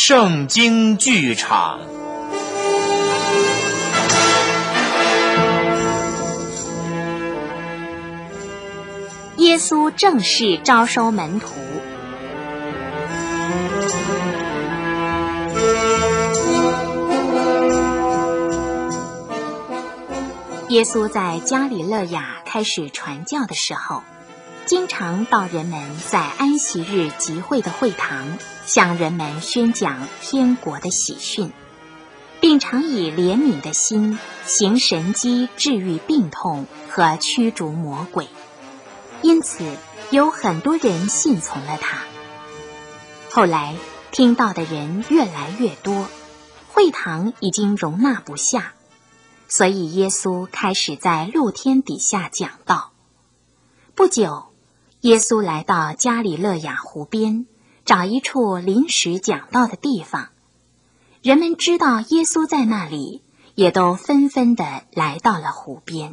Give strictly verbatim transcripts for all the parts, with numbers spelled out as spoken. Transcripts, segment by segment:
圣经剧场。 耶稣正式招收门徒。耶稣在加里肋亚开始传教的时候，经常到人们在安息日集会的会堂，向人们宣讲天国的喜讯，并常以怜悯的心行神迹治愈病痛和驱逐魔鬼。因此有很多人信从了他。后来听到的人越来越多，会堂已经容纳不下，所以耶稣开始在露天底下讲道。不久，耶稣来到加里肋亚湖边，找一处临时讲道的地方。人们知道耶稣在那里，也都纷纷地来到了湖边。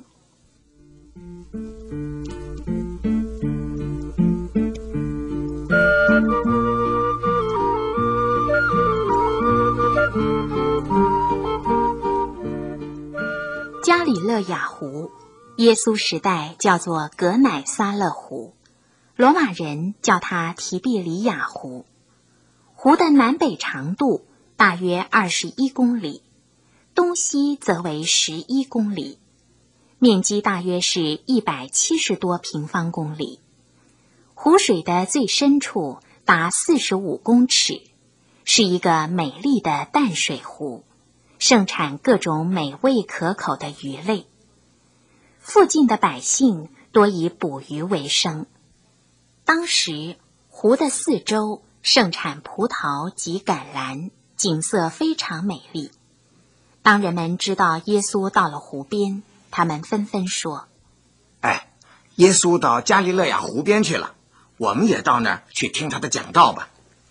加里肋亚湖，耶稣时代叫做革乃撒勒湖，罗马人叫它提比里亚湖。湖的南北长度大约二十一公里，东西则为十一公里，面积大约是一百七十多平方公里。湖水的最深处达四十五公尺，是一个美丽的淡水湖，盛产各种美味可口的鱼类。附近的百姓多以捕鱼为生。当时湖的四周盛产葡萄及橄榄，景色非常美丽。当人们知道耶稣到了湖边，他们纷纷说： 哎，耶稣到加里肋亚湖边去了，我们也到那儿去听他的讲道吧。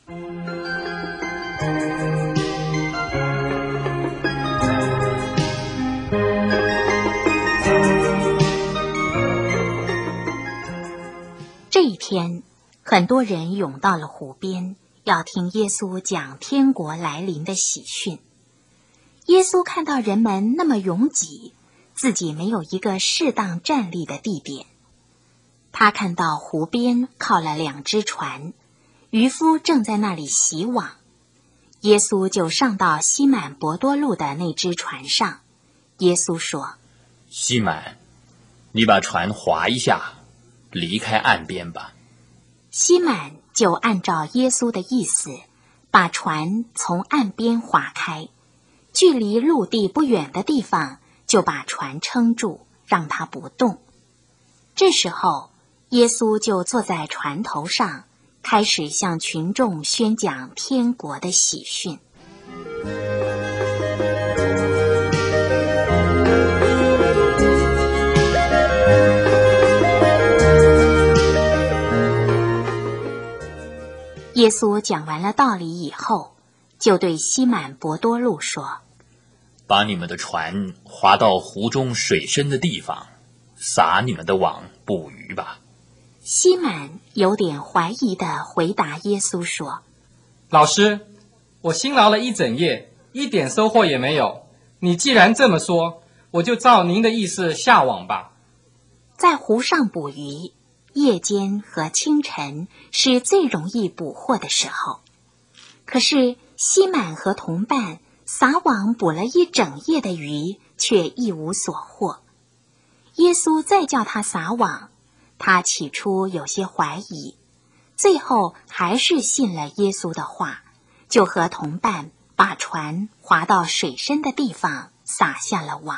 这一天，很多人涌到了湖边，要听耶稣讲天国来临的喜讯。耶稣看到人们那么拥挤，自己没有一个适当站立的地点。他看到湖边靠了两只船，渔夫正在那里洗网。耶稣就上到西满伯多禄的那只船上。耶稣说： 西满，你把船划一下，离开岸边吧。 西满就按照耶稣的意思，把船从岸边划开，距离陆地不远的地方就把船撑住，让它不动。这时候，耶稣就坐在船头上，开始向群众宣讲天国的喜讯。耶稣讲完了道理以后，就对西满伯多禄说： 把你们的船划到湖中水深的地方，撒你们的网捕鱼吧。 西满有点怀疑地回答耶稣说： 老师，我辛劳了一整夜，一点收获也没有。你既然这么说，我就照您的意思下网吧。 在湖上捕鱼，夜间和清晨是最容易捕获的时候。可是西满和同伴撒网捕了一整夜的鱼，却一无所获。耶稣再叫他撒网，他起初有些怀疑，最后还是信了耶稣的话，就和同伴把船划到水深的地方，撒下了网。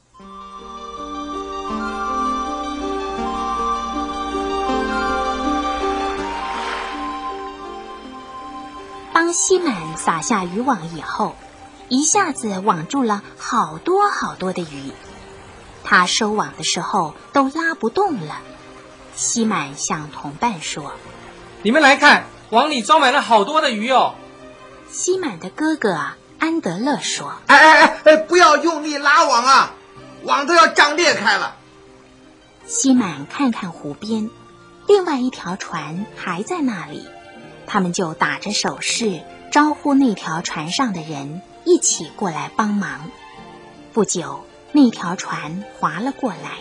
当西满撒下渔网以后，一下子网住了好多好多的鱼，他收网的时候都拉不动了。西满向同伴说： 你们来看，网里装满了好多的鱼哦。 西满的哥哥安德勒说： 哎哎哎哎，不要用力拉网啊，网都要胀裂开了。 西满看看湖边，另外一条船还在那里，他们就打着手势招呼那条船上的人一起过来帮忙。不久，那条船划了过来。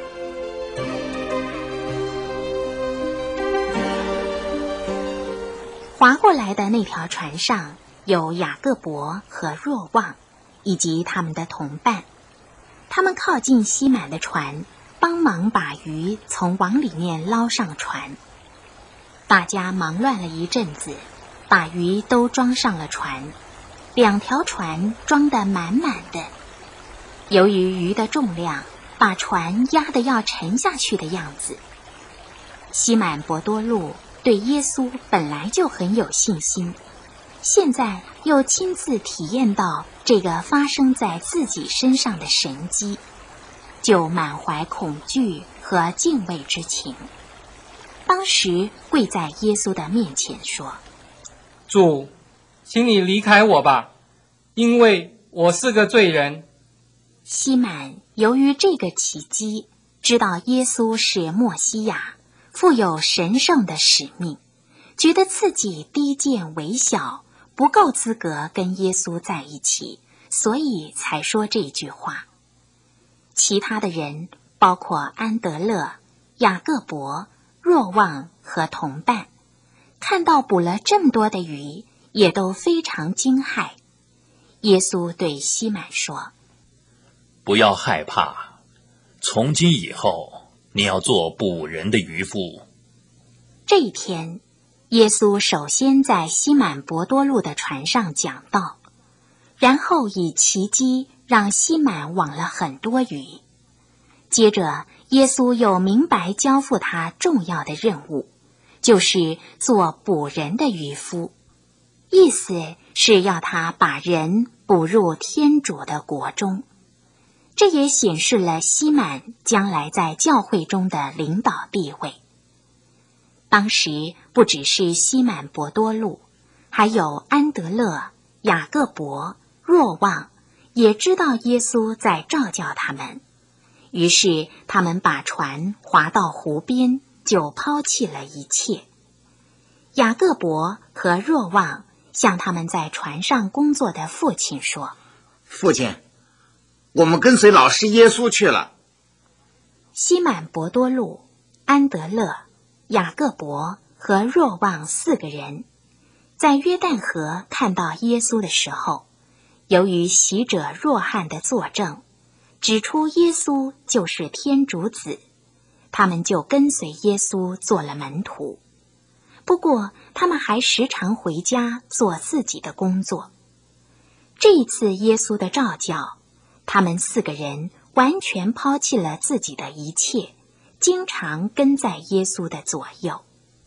划过来的那条船上有雅各伯和若望，以及他们的同伴。他们靠近西满的船，帮忙把鱼从网里面捞上船。大家忙乱了一阵子，把鱼都装上了船，两条船装得满满的。由于鱼的重量，把船压得要沉下去的样子。西满伯多禄对耶稣本来就很有信心，现在又亲自体验到这个发生在自己身上的神迹，就满怀恐惧和敬畏之情。当时跪在耶稣的面前说： 主，请你离开我吧，因为我是个罪人。 西满由于这个奇迹，知道耶稣是默西亚，负有神圣的使命，觉得自己低贱微小，不够资格跟耶稣在一起，所以才说这句话。其他的人包括安德勒、雅各伯、若望和同伴，看到捕了这么多的鱼，也都非常惊骇。耶稣对西满说： 不要害怕，从今以后你要做捕人的渔夫。 这一天，耶稣首先在西满伯多禄的船上讲道，然后以奇迹让西满网了很多鱼。接着，耶稣又明白交付他重要的任务，就是做捕人的渔夫，意思是要他把人捕入天主的国中。这也显示了西满将来在教会中的领导地位。当时不只是西满伯多禄，还有安德勒、雅各伯、若望，也知道耶稣在召叫他们，于是他们把船划到湖边，就抛弃了一切。雅各伯和若望向他们在船上工作的父亲说： 父亲，我们跟随老师耶稣去了。 西满伯多禄、安德勒、雅各伯和若望四个人，在约旦河看到耶稣的时候，由于洗者若翰的作证，指出耶稣就是天主子，他们就跟随耶稣做了门徒。不过，他们还时常回家做自己的工作。这一次耶稣的召叫，他们四个人完全抛弃了自己的一切，经常跟在耶稣的左右。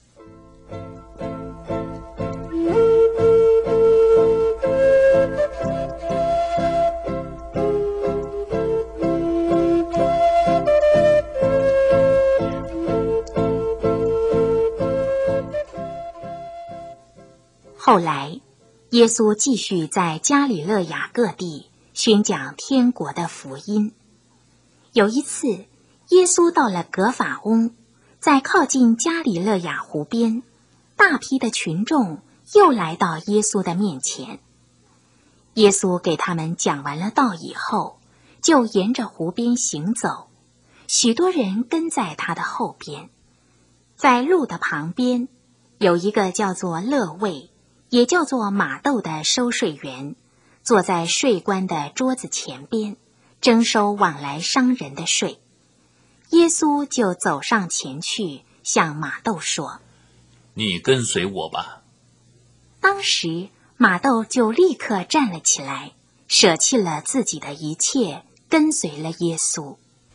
后来，耶稣继续在加里肋亚各地宣讲天国的福音。有一次，耶稣到了葛法翁，在靠近加里肋亚湖边，大批的群众又来到耶稣的面前。耶稣给他们讲完了道以后，就沿着湖边行走，许多人跟在他的后边。在路的旁边，有一个叫做勒位，也叫做马窦的收税员，坐在税关的桌子前边，征收往来商人的税。耶稣就走上前去，向马窦说： 你跟随我吧。 当时马窦就立刻站了起来，舍弃了自己的一切，跟随了耶稣。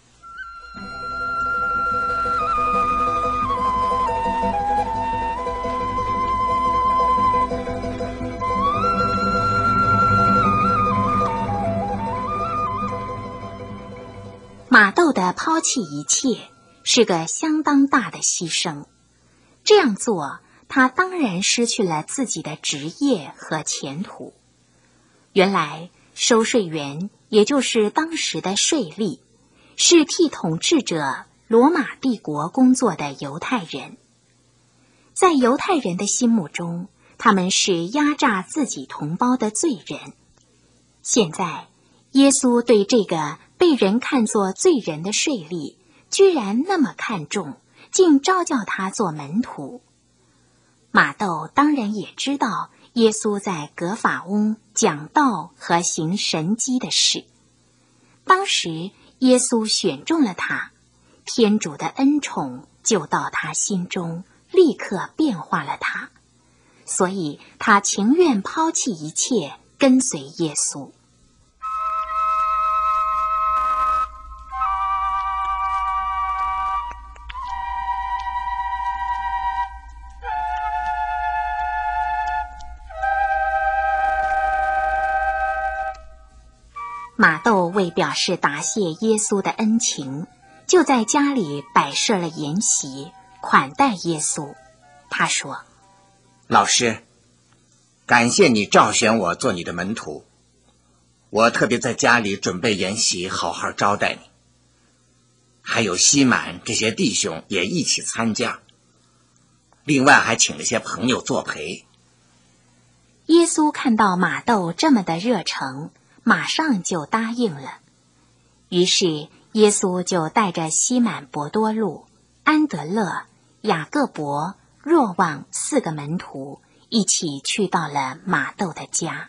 马窦的抛弃一切是个相当大的牺牲，这样做他当然失去了自己的职业和前途。原来收税员也就是当时的税吏，是替统治者罗马帝国工作的犹太人。在犹太人的心目中， 他们是压榨自己同胞的罪人。现在，耶稣对这个被人看作罪人的税吏，居然那么看重，竟召叫他做门徒。马窦当然也知道耶稣在葛法翁讲道和行神迹的事。当时耶稣选中了他，天主的恩宠就到他心中，立刻变化了他，所以他情愿抛弃一切，跟随耶稣。马窦为表示答谢耶稣的恩情，就在家里摆设了筵席，款待耶稣。他说： 老师，感谢你召选我做你的门徒，我特别在家里准备筵席，好好招待你。还有西满这些弟兄也一起参加，另外还请了些朋友作陪。 耶稣看到马窦这么的热诚，马上就答应了。于是耶稣就带着西满伯多禄、安德勒、雅各伯、若望四个门徒一起去到了马窦的家。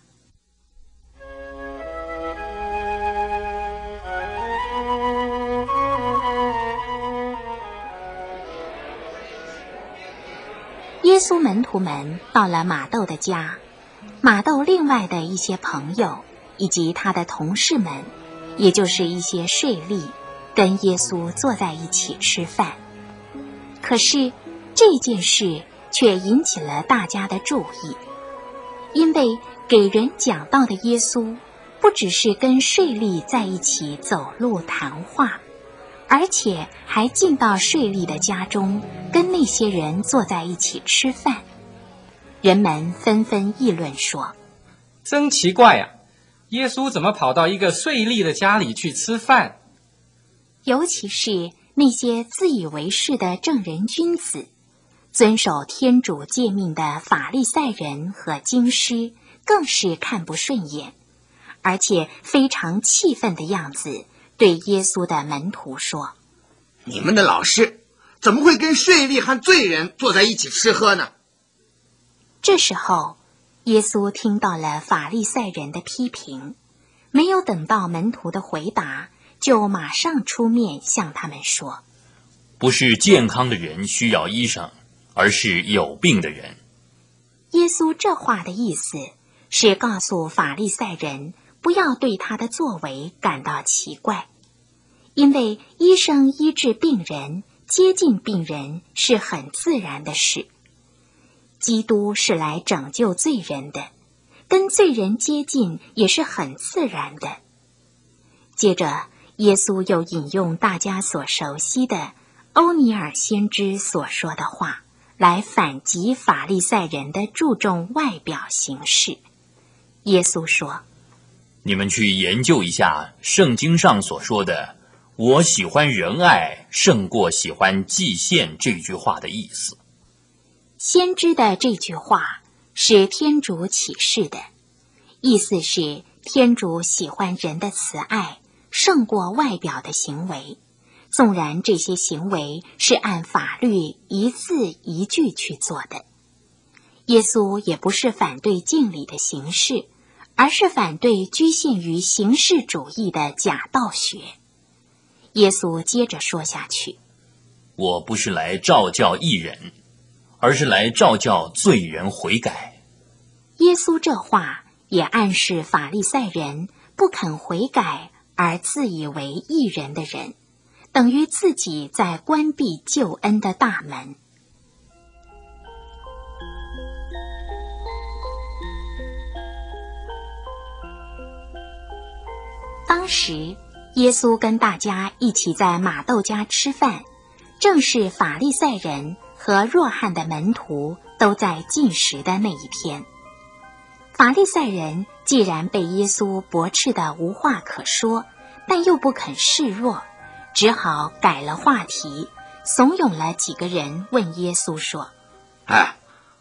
耶稣门徒们到了马窦的家，马窦另外的一些朋友以及他的同事们，也就是一些税吏，跟耶稣坐在一起吃饭。可是这件事却引起了大家的注意，因为给人讲道的耶稣不只是跟税吏在一起走路谈话，而且还进到税吏的家中，跟那些人坐在一起吃饭。人们纷纷议论说： 真奇怪啊，耶稣怎么跑到一个税吏的家里去吃饭？ 尤其是那些自以为是的正人君子，遵守天主诫命的法利赛人和经师，更是看不顺眼，而且非常气愤的样子，对耶稣的门徒说： 你们的老师怎么会跟税吏和罪人坐在一起吃喝呢？ 这时候耶稣听到了法利赛人的批评，没有等到门徒的回答，就马上出面向他们说： 不是健康的人需要医生，而是有病的人。 耶稣这话的意思是告诉法利赛人不要对他的作为感到奇怪，因为医生医治病人、接近病人是很自然的事。基督是来拯救罪人的，跟罪人接近也是很自然的。接着耶稣又引用大家所熟悉的欧尼尔先知所说的话，来反击法利赛人的注重外表形式。耶稣说： 你们去研究一下圣经上所说的我喜欢仁爱胜过喜欢祭献这句话的意思。 先知的这句话是天主启示的，意思是天主喜欢人的慈爱胜过外表的行为，纵然这些行为是按法律一字一句去做的。耶稣也不是反对敬礼的形式，而是反对局限于形式主义的假道学。耶稣接着说下去： 我不是来召叫义人，而是来召叫罪人悔改。 耶稣这话也暗示法利赛人不肯悔改而自以为义人的人，等于自己在关闭救恩的大门。当时耶稣跟大家一起在马窦家吃饭，正是法利赛人和若翰的门徒都在禁食的那一天。法利赛人既然被耶稣驳斥得无话可说，但又不肯示弱，只好改了话题，怂恿了几个人问耶稣说： 哎，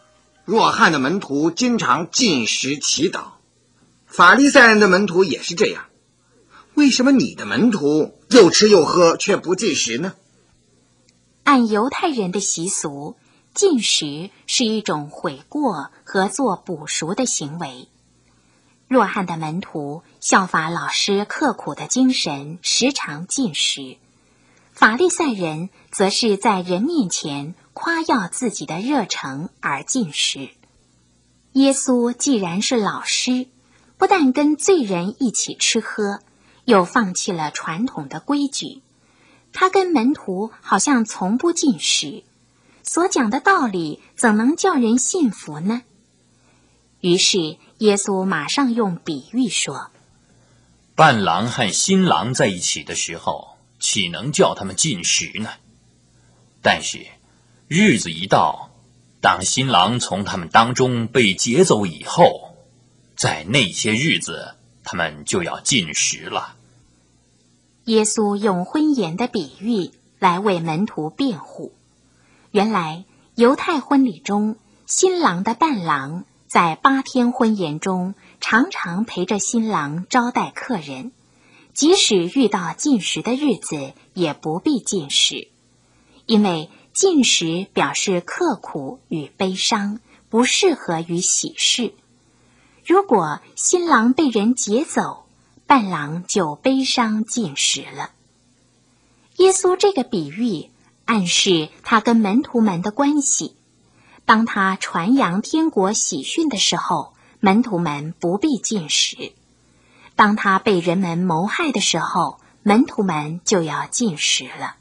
若翰的门徒经常禁食祈祷，法利赛人的门徒也是这样。为什么你的门徒又吃又喝却不禁食呢？ 按犹太人的习俗，禁食是一种悔过和做补赎的行为。若翰的门徒效法老师刻苦的精神，时常禁食；法利赛人则是在人面前夸耀自己的热诚而禁食。耶稣既然是老师，不但跟罪人一起吃喝，又放弃了传统的规矩。他跟门徒好像从不禁食，所讲的道理怎能叫人信服呢？于是耶稣马上用比喻说， 伴郎和新郎在一起的时候，岂能叫他们禁食呢？但是日子一到，当新郎从他们当中被劫走以后，在那些日子他们就要禁食了。 耶稣用婚宴的比喻来为门徒辩护。原来犹太婚礼中，新郎的伴郎在八天婚宴中常常陪着新郎招待客人，即使遇到禁食的日子也不必禁食，因为禁食表示刻苦与悲伤，不适合于喜事。如果新郎被人劫走，伴郎就悲伤禁食了。耶稣这个比喻暗示他跟门徒们的关系。当他传扬天国喜讯的时候，门徒们不必禁食；当他被人们谋害的时候，门徒们就要禁食了。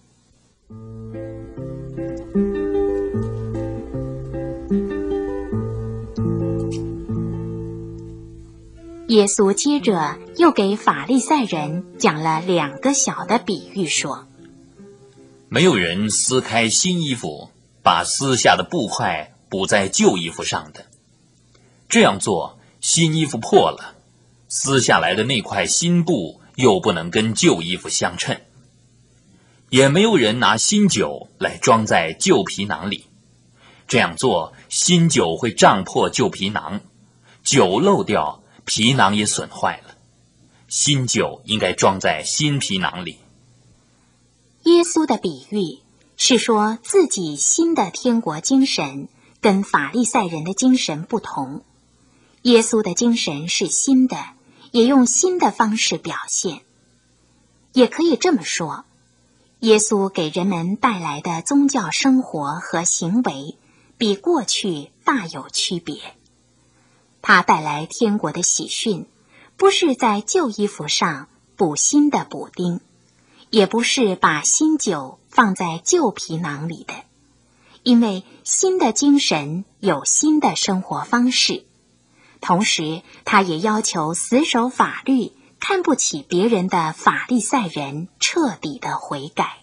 耶稣接着又给法利赛人讲了两个小的比喻，说， 没有人撕开新衣服，把撕下的布块补在旧衣服上的。这样做，新衣服破了，撕下来的那块新布又不能跟旧衣服相称。也没有人拿新酒来装在旧皮囊里，这样做，新酒会胀破旧皮囊，酒漏掉，皮囊也损坏了。新酒应该装在新皮囊里。 耶稣的比喻是说自己新的天国精神跟法利赛人的精神不同。耶稣的精神是新的，也用新的方式表现。也可以这么说，耶稣给人们带来的宗教生活和行为比过去大有区别。他带来天国的喜讯，不是在旧衣服上补新的补丁，也不是把新酒放在旧皮囊里的，因为新的精神有新的生活方式。同时，他也要求死守法律、看不起别人的法利赛人彻底的悔改。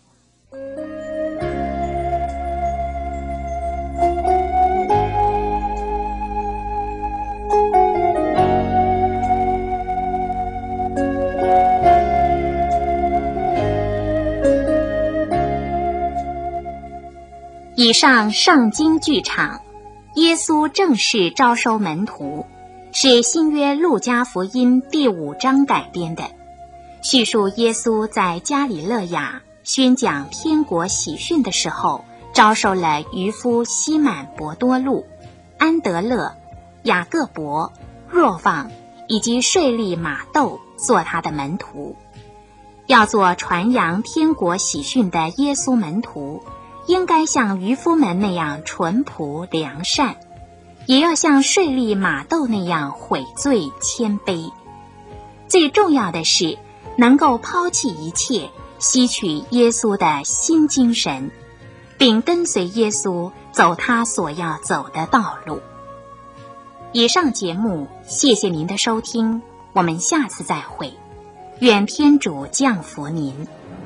以上上京剧场，耶稣正式招收门徒，是新约路加福音第五章改编的，叙述耶稣在加里肋亚宣讲天国喜讯的时候，招收了渔夫西满伯多禄、安德勒、雅各伯、若望以及税吏马窦做他的门徒。要做传扬天国喜讯的耶稣门徒，应该像渔夫们那样淳朴良善，也要像税吏马窦那样悔罪谦卑。最重要的是，能够抛弃一切，吸取耶稣的新精神，并跟随耶稣走他所要走的道路。以上节目，谢谢您的收听，我们下次再会。愿天主降福您。